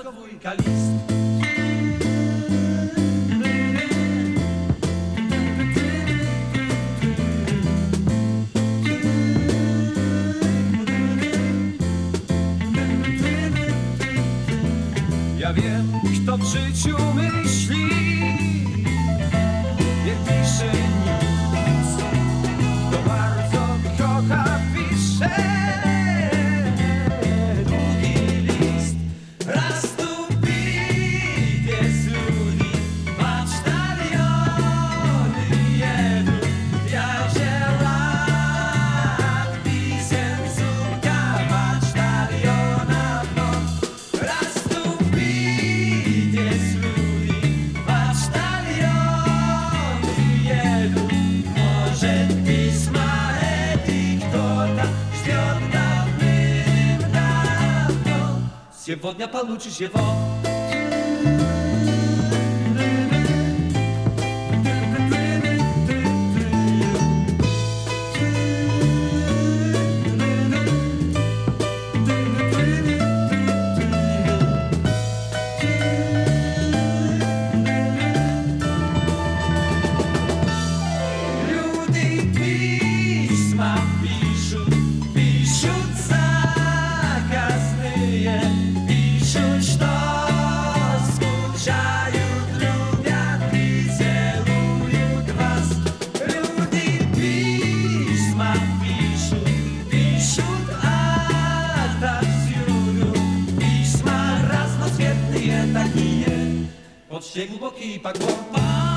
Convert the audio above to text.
do wujka list. Ja wiem, kto w życiu myśli, nie pisze nic, kto bardzo kocha, pisze długi list. Raz tu piwie z ludzi, bacztaliony jedu, ja zielak, pisem córka, bacztaliona mną. Raz tu piwie z ludzi, bacztaliony jedu, może pisma etyktota, świąt dawnym dawno. Сегодня получишь его. Люди письма пишут, пишут заказные, пишут, что скучают, любят и целуют вас. Люди письма пишут, пишут отовсюду, письма разноцветные такие, почти глубокие по глубокому.